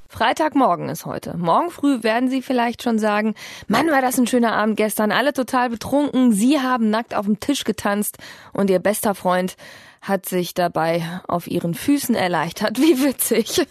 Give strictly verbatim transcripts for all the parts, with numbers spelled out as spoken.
Freitagmorgen ist heute. Morgen früh werden Sie vielleicht schon sagen, Mann, war das ein schöner Abend gestern, alle total betrunken, Sie haben nackt auf dem Tisch getanzt und Ihr bester Freund hat sich dabei auf Ihren Füßen erleichtert. Wie witzig.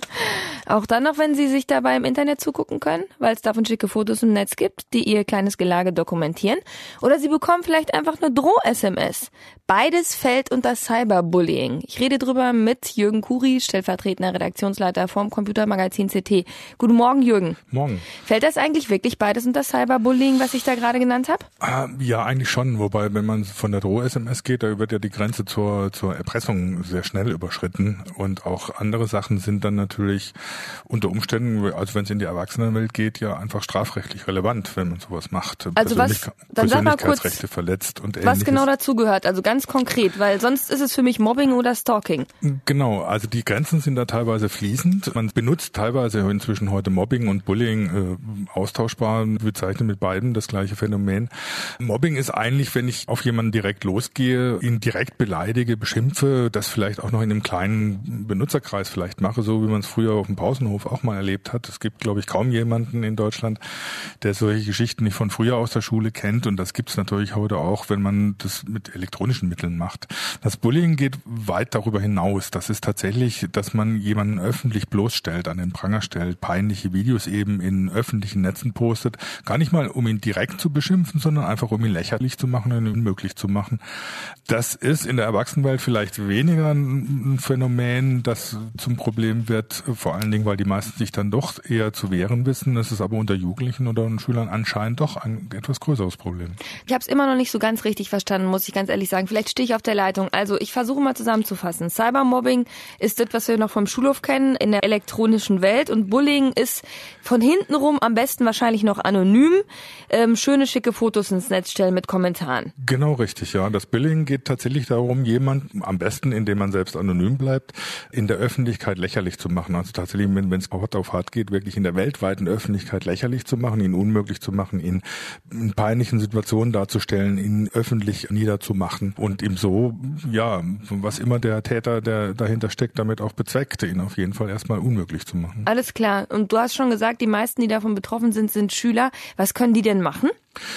Auch dann noch, wenn Sie sich dabei im Internet zugucken können, weil es davon schicke Fotos im Netz gibt, die Ihr kleines Gelage dokumentieren. Oder Sie bekommen vielleicht einfach eine Droh-S M S. Beides fällt unter Cyberbullying. Ich rede drüber mit Jürgen Kuri, stellvertretender Redaktionsleiter vom Computermagazin C T. Guten Morgen, Jürgen. Morgen. Fällt das eigentlich wirklich beides unter Cyberbullying, was ich da gerade genannt habe? Ah, ja, eigentlich schon. Wobei, wenn man von der Droh-S M S geht, da wird ja die Grenze zur zur Erpressung sehr schnell überschritten. Und auch andere Sachen sind dann natürlich unter Umständen, also wenn es in die Erwachsenenwelt geht, ja einfach strafrechtlich relevant, wenn man sowas macht. Also was, dann sag mal kurz, verletzt und was Ähnliches. Genau dazu gehört, also ganz konkret, weil sonst ist es für mich Mobbing oder Stalking. Genau, also die Grenzen sind da teilweise fließend. Man benutzt teilweise inzwischen heute Mobbing und Bullying äh, austauschbar, bezeichnet mit beiden das gleiche Phänomen. Mobbing ist eigentlich, wenn ich auf jemanden direkt losgehe, ihn direkt beleidige, beschimpfe, das vielleicht auch noch in einem kleinen Benutzerkreis vielleicht mache, so wie man es früher auf dem Pausenhof auch mal erlebt hat. Es gibt, glaube ich, kaum jemanden in Deutschland, der solche Geschichten nicht von früher aus der Schule kennt, und das gibt es natürlich heute auch, wenn man das mit elektronischen Mitteln macht. Das Bullying geht weit darüber hinaus. Das ist tatsächlich, dass man jemanden öffentlich bloßstellt, an den Pranger stellt, peinliche Videos eben in öffentlichen Netzen postet, gar nicht mal, um ihn direkt zu beschimpfen, sondern einfach, um ihn lächerlich zu machen und ihn unmöglich zu machen. Das ist in der Erwachsenenwelt vielleicht weniger ein Phänomen, das zum Problem wird, vor allen Dingen, weil die meisten sich dann doch eher zu wehren wissen. Das ist aber unter Jugendlichen oder Schülern anscheinend doch ein etwas größeres Problem. Ich habe es immer noch nicht so ganz richtig verstanden, muss ich ganz ehrlich sagen. Vielleicht stehe ich auf der Leitung. Also ich versuche mal zusammenzufassen. Cybermobbing ist das, was wir noch vom Schulhof kennen, in der elektronischen Welt. Und Bullying ist von hinten rum am besten wahrscheinlich noch anonym. Ähm, schöne, schicke Fotos ins Netz stellen mit Kommentaren. Genau richtig, ja. Das Bullying geht tatsächlich darum, jemanden, am besten, indem man selbst anonym bleibt, in der Öffentlichkeit lächerlich zu machen. Also tatsächlich, wenn es hart auf hart geht, wirklich in der weltweiten Öffentlichkeit lächerlich zu machen, ihn unmöglich zu machen, ihn in peinlichen Situationen darzustellen, ihn öffentlich niederzumachen und ihm so, ja, was immer der Täter, der dahinter steckt, damit auch bezweckte, ihn auf jeden Fall erstmal unmöglich zu machen. Alles klar. Und du hast schon gesagt, die meisten, die davon betroffen sind, sind Schüler. Was können die denn machen?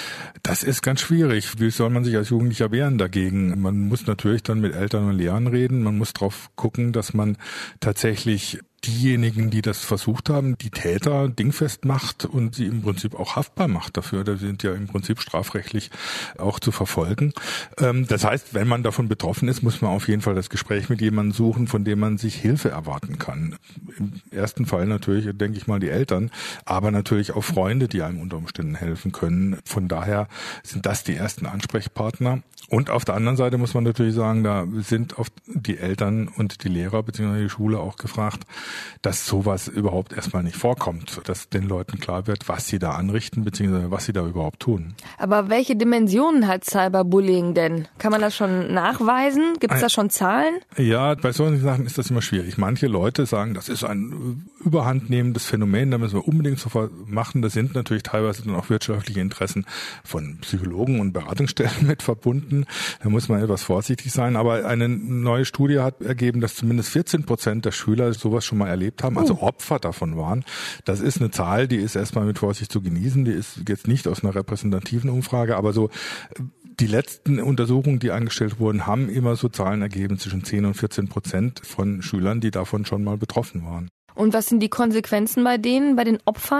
Das ist ganz schwierig. Wie soll man sich als Jugendlicher wehren dagegen? Man muss natürlich dann mit Eltern und Lehrern reden. Man muss drauf gucken, dass man tatsächlich diejenigen, die das versucht haben, die Täter dingfest macht und sie im Prinzip auch haftbar macht dafür. Da sind ja im Prinzip strafrechtlich auch zu verfolgen. Das heißt, wenn man davon betroffen ist, muss man auf jeden Fall das Gespräch mit jemandem suchen, von dem man sich Hilfe erwarten kann. Im ersten Fall natürlich, denke ich mal, die Eltern, aber natürlich auch Freunde, die einem unter Umständen helfen können. Von daher sind das die ersten Ansprechpartner. Und auf der anderen Seite muss man natürlich sagen, da sind oft die Eltern und die Lehrer bzw. die Schule auch gefragt, dass sowas überhaupt erstmal nicht vorkommt, dass den Leuten klar wird, was sie da anrichten bzw. was sie da überhaupt tun. Aber welche Dimensionen hat Cyberbullying denn? Kann man das schon nachweisen? Gibt es da schon Zahlen? Ja, bei solchen Sachen ist das immer schwierig. Manche Leute sagen, das ist ein überhandnehmendes Phänomen, da müssen wir unbedingt sofort machen. Das sind natürlich teilweise dann auch wirtschaftliche Interessen von Psychologen und Beratungsstellen mit verbunden. Da muss man etwas vorsichtig sein. Aber eine neue Studie hat ergeben, dass zumindest vierzehn Prozent der Schüler sowas schon mal erlebt haben, also Opfer davon waren. Das ist eine Zahl, die ist erstmal mit Vorsicht zu genießen. Die ist jetzt nicht aus einer repräsentativen Umfrage, aber so die letzten Untersuchungen, die angestellt wurden, haben immer so Zahlen ergeben zwischen zehn und vierzehn Prozent von Schülern, die davon schon mal betroffen waren. Und was sind die Konsequenzen bei denen, bei den Opfern?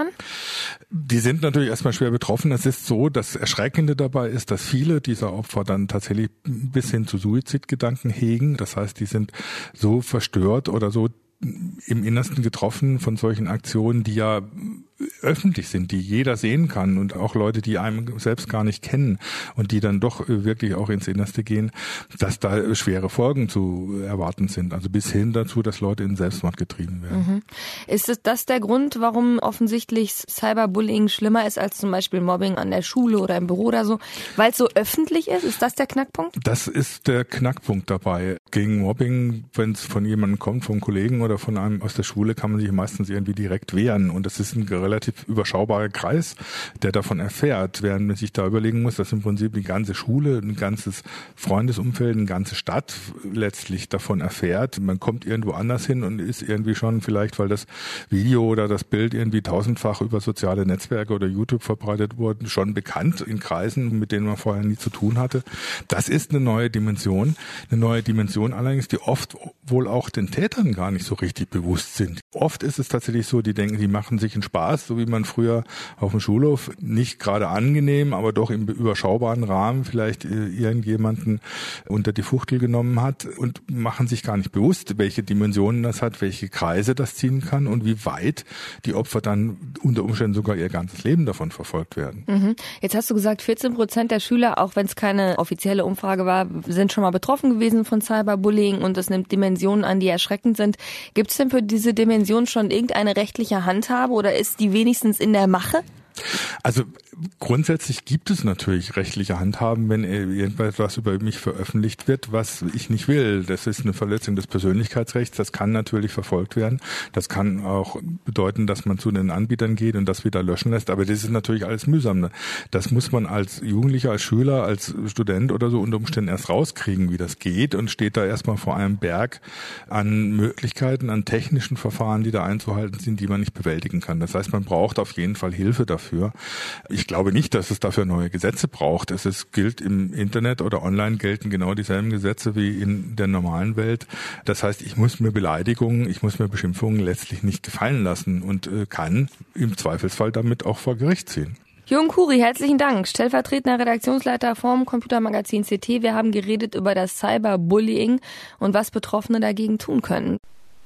Die sind natürlich erstmal schwer betroffen. Es ist so, das Erschreckende dabei ist, dass viele dieser Opfer dann tatsächlich bis hin zu Suizidgedanken hegen. Das heißt, die sind so verstört oder so im Innersten getroffen von solchen Aktionen, die ja öffentlich sind, die jeder sehen kann und auch Leute, die einem selbst gar nicht kennen und die dann doch wirklich auch ins Innerste gehen, dass da schwere Folgen zu erwarten sind. Also bis hin dazu, dass Leute in Selbstmord getrieben werden. Mhm. Ist es das der Grund, warum offensichtlich Cyberbullying schlimmer ist als zum Beispiel Mobbing an der Schule oder im Büro oder so? Weil es so öffentlich ist? Ist das der Knackpunkt? Das ist der Knackpunkt dabei. Gegen Mobbing, wenn es von jemandem kommt, vom Kollegen oder von einem aus der Schule, kann man sich meistens irgendwie direkt wehren. Und das ist ein relativ überschaubarer Kreis, der davon erfährt, während man sich da überlegen muss, dass im Prinzip die ganze Schule, ein ganzes Freundesumfeld, eine ganze Stadt letztlich davon erfährt. Man kommt irgendwo anders hin und ist irgendwie schon vielleicht, weil das Video oder das Bild irgendwie tausendfach über soziale Netzwerke oder YouTube verbreitet wurden, schon bekannt in Kreisen, mit denen man vorher nie zu tun hatte. Das ist eine neue Dimension, eine neue Dimension allerdings, die oft wohl auch den Tätern gar nicht so richtig bewusst sind. Oft ist es tatsächlich so, die denken, die machen sich einen Spaß, so wie man früher auf dem Schulhof nicht gerade angenehm, aber doch im überschaubaren Rahmen vielleicht irgendjemanden unter die Fuchtel genommen hat und machen sich gar nicht bewusst, welche Dimensionen das hat, welche Kreise das ziehen kann und wie weit die Opfer dann unter Umständen sogar ihr ganzes Leben davon verfolgt werden. Mhm. Jetzt hast du gesagt, vierzehn Prozent der Schüler, auch wenn es keine offizielle Umfrage war, sind schon mal betroffen gewesen von Cyberbullying und es nimmt Dimensionen an, die erschreckend sind. Gibt es denn für diese Dimension schon irgendeine rechtliche Handhabe oder ist die wenigstens in der Mache? Also grundsätzlich gibt es natürlich rechtliche Handhaben, wenn irgendwas über mich veröffentlicht wird, was ich nicht will. Das ist eine Verletzung des Persönlichkeitsrechts. Das kann natürlich verfolgt werden. Das kann auch bedeuten, dass man zu den Anbietern geht und das wieder löschen lässt. Aber das ist natürlich alles mühsam. Das muss man als Jugendlicher, als Schüler, als Student oder so unter Umständen erst rauskriegen, wie das geht und steht da erstmal vor einem Berg an Möglichkeiten, an technischen Verfahren, die da einzuhalten sind, die man nicht bewältigen kann. Das heißt, man braucht auf jeden Fall Hilfe dafür. Ich glaube nicht, dass es dafür neue Gesetze braucht. Es ist, gilt im Internet oder online gelten genau dieselben Gesetze wie in der normalen Welt. Das heißt, ich muss mir Beleidigungen, ich muss mir Beschimpfungen letztlich nicht gefallen lassen und äh, kann im Zweifelsfall damit auch vor Gericht ziehen. Jürgen Kuri, herzlichen Dank. Stellvertretender Redaktionsleiter vom Computermagazin C T. Wir haben geredet über das Cyberbullying und was Betroffene dagegen tun können.